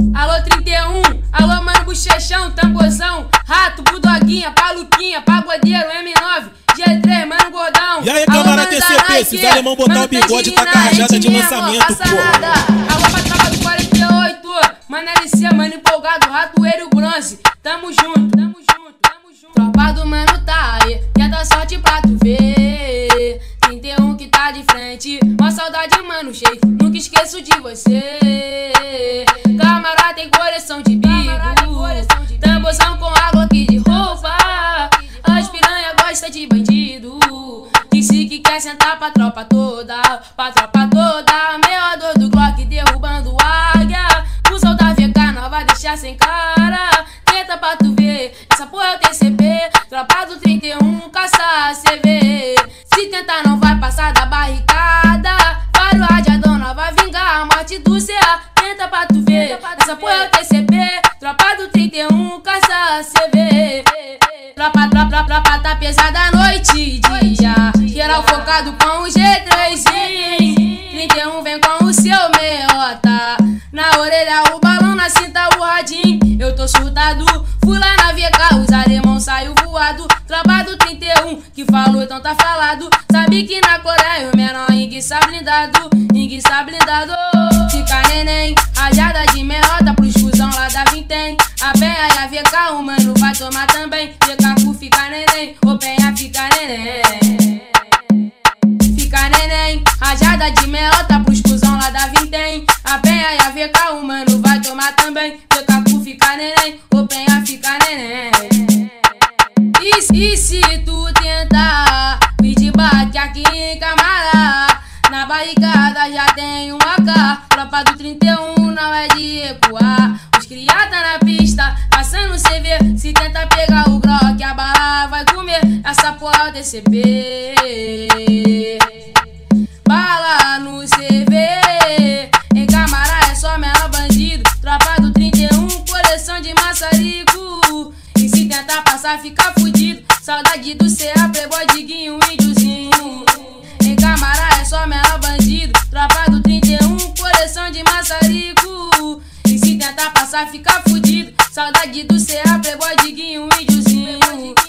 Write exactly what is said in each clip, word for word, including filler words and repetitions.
Alô trinta e um, alô mano bochechão, tamborzão, rato, budoguinha, paluquinha, pagodeiro, M nove, G três, mano gordão. E aí, camarada T C P, se os alemão botar o bigode, tá com a rajada de lançamento, pô. Alô pra tropa do quarenta e oito, mano L C, mano empolgado, ratoeiro e bronze. Tamo junto, tamo junto, tamo junto. Tropa do mano tá aí, quer dar sorte pra tu ver. trinta e um que tá de frente, uma saudade, mano, cheio, nunca esqueço de você. Camarada tem coleção de bico, tamborzão com água aqui de roupa. As piranha gosta de bandido, disse que quer sentar pra tropa toda, pra tropa toda. Meia dor do Glock derrubando águia, o sol da V K não vai deixar sem cara. Tenta pra tu ver, essa porra é o T C P, tropa do trinta e um, caça C V. Se tentar não vai passar da barricada, para o radiadão não vai vingar a morte do C A. Tenta pra tu ver, essa porra é o T C P, tropa do trinta e um, caça C V. Tropa, tropa, tropa tá pesada à noite e dia, geral focado com o G três. trinta e um vem com o seu meiota, na orelha o balão, na cinta o radinho. Eu tô surtado, fui lá na V K, os alemão saiu voado. Tropa do trinta e um, que falou então tá falado. Sabe que na Coreia o menor enguiça blindado, enguiça blindado. Fica neném, rajada de meiota pros fusão lá da Vintém. A Penha e a V K, o mano vai tomar também. V K cu fica neném, o Penha fica neném. Fica neném, rajada de meiota pros fusão lá da Vintém. A Penha e a V K, o mano vai tomar também. V K cu fica neném, o Penha fica neném. E, e se tu tentar me de bate aqui em Camará, na barricada já tem um A K. Tropa do trinta e um não é de recuar. Os criados na pista, passando C V. Se tenta pegar o Glock, a bala vai comer. Essa porra é o T C P. Bala no C V, em Camará é só menor bandido. Tropa do trinta e um, coleção de maçarico. E se tentar passar, fica fudido. Saudade do C A, playboy, diguinho, índiozinho. Em Camará é só menor bandido. Tropa do trinta e um, coleção de maçarico. E se tentar passar, fica fudido. Saudade do C A, playboy, diguinho, índiozinho.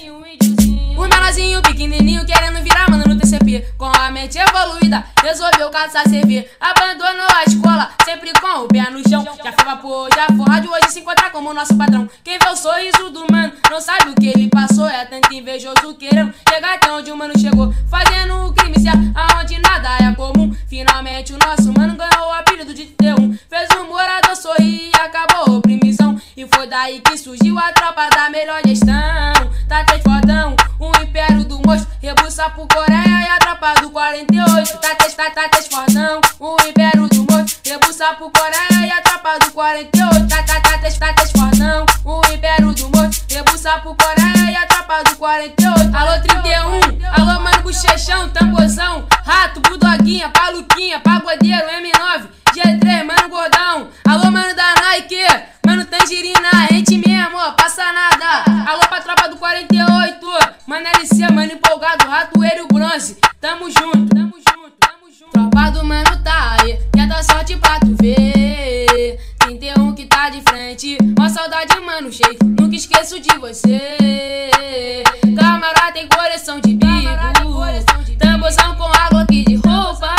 O menorzinho pequenininho querendo virar mano no T C P. Com a mente evoluída, resolveu caçar C V. Abandonou a escola, sempre com o pé no chão. Já foi vapor, já foi rádio, hoje se encontra como nosso patrão. Quem vê o sorriso do mano, não sabe o que ele passou. É tanto invejoso querendo chegar até onde o mano chegou. Fazendo o crime certo, aonde nada é comum. Finalmente o nosso mano ganhou o apelido de T um. Fez um morador sorrir e acabou a oprimição. E foi daí que surgiu a tropa da melhor gestão. Tá três fodão, o império do monstro, rebuça pro Coreia e a tropa do quarenta e oito. Tá três, tá, tá três fodão, o império do monstro, rebuça pro Coreia e a tropa do quarenta e oito. Tá, tá, tá três, tá três fodão, o império do monstro, rebuça pro Coreia e a tropa do quarenta e oito. Alô trinta e um, alô mano bochechão, tamborzão, rato, budoguinha, paluquinha, pagodeiro, M nove, G três, mano gordão. Alô mano da Nike, mano tangerina, a gente mesmo, ó, passa nada. Alô pra tropa do quarenta e oito, mano L C, mano empolgado, ratoeiro e bronze. Tamo junto, tamo junto, tamo junto. Tropa do mano tá aí, quer dar sorte pra tu ver. trinta e um que tá de frente, uma saudade, mano, cheio, nunca esqueço de você. Camarada tem coleção de bico, tamborzão com água aqui de roupa.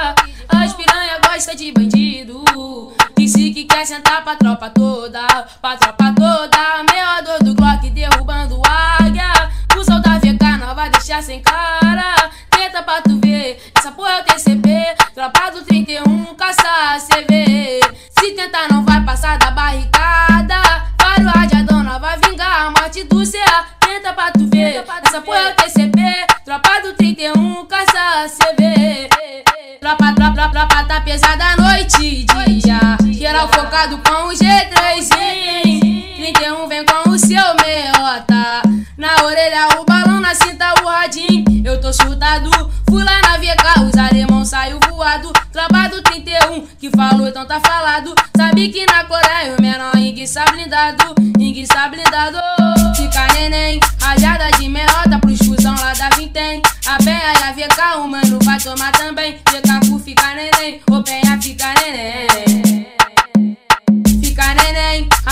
As piranha gosta de bandido, disse que quer sentar pra tropa toda, pra tropa toda. Meia dor do Glock derrubando águia, o sol da V K não vai deixar sem cara. Tenta pra tu ver, essa porra é o T C P, tropa do trinta e um, caça C V. Se tentar não vai passar da barricada, para o radiadão não vai vingar a morte do C A. Tenta pra tu ver, essa porra é o T C P, tropa do trinta e um, caça C V. Tropa, tropa, tropa tá pesada à noite e dia, geral focado com o G três. trinta e um vem com o seu meiota, na orelha o balão, na cinta o radinho. Eu tô surtado, fui lá na V K, os alemão saiu voado. Tropa do trinta e um, que falou então tá falado. Sabe que na Coreia o menor enguiça blindado, enguiça blindado. Fica neném, rajada de meiota pros fusão lá da Vintém. A Penha e a V K, o mano vai tomar também. V K cu fica neném, o Penha fica neném. Fica neném.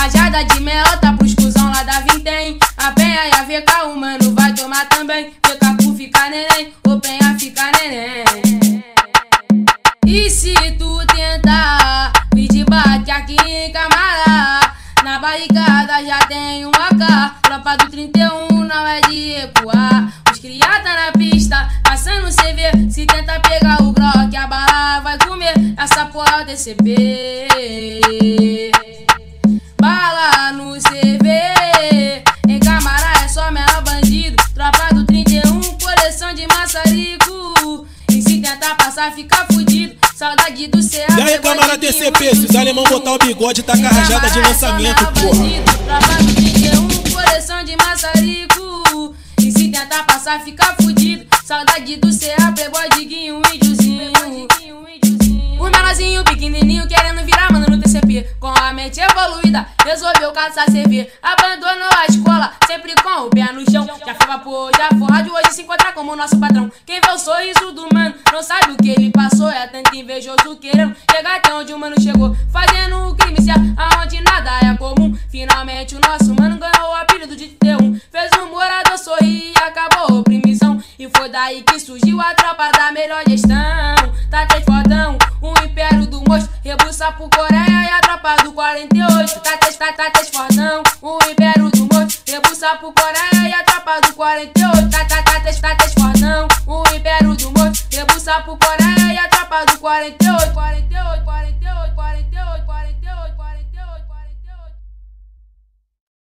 Rajada de melota pros cuzão lá da Vintém. A Penha e a V K, o mano vai tomar também. V K por ficar neném, o Penha fica neném. E se tu tentar vir de bate aqui em Camará, na barricada já tem um A K. Tropa do trinta e um não é de recuar. Os criados tá na pista, passando C V. Se tenta pegar o Glock, a bala vai comer. Essa porra é o D C P. Bala no C V, em Camará é só menor bandido. Tropa do trinta e um, coleção de maçarico. E se tentar passar, fica fudido. Saudade do C A. E aí, Camará D C P, se os alemão botar o bigode, tá com a rajada de lançamento, porra. Tropa do trinta e um, coleção de maçarico. E se tentar passar, fica fudido. Saudade do C A, playboy, diguinho, índiozinho. O menorzinho pequenininho querendo virar mano no T C P. Com a mente evoluída, resolveu caçar C V. Abandonou a escola, sempre com o pé no chão. Já foi vapor, já foi rádio, hoje se encontra como nosso patrão. Quem vê o sorriso do mano, não sabe o que ele passou. É tanto invejoso querendo chegar até onde o mano chegou. Fazendo o crime ser aonde nada é comum. Finalmente o nosso mano ganhou o apelido de T um. Fez o morador sorrir e acabou a oprimição. E foi daí que surgiu a tropa da melhor gestão. Tá três fodão, o império do monstro, rebuça pro Coreia e a tropa do quarenta e oito. Tá três, tá, tá três fodão, o império do monstro, rebuça pro Coreia e a tropa do quarenta e oito. Tá, tá, tá três, tá três fodão, o império do monstro, rebuça pro Coreia e a tropa do quarenta e oito. quarenta e oito, quarenta e oito, quarenta e oito, quarenta e oito, quarenta e oito.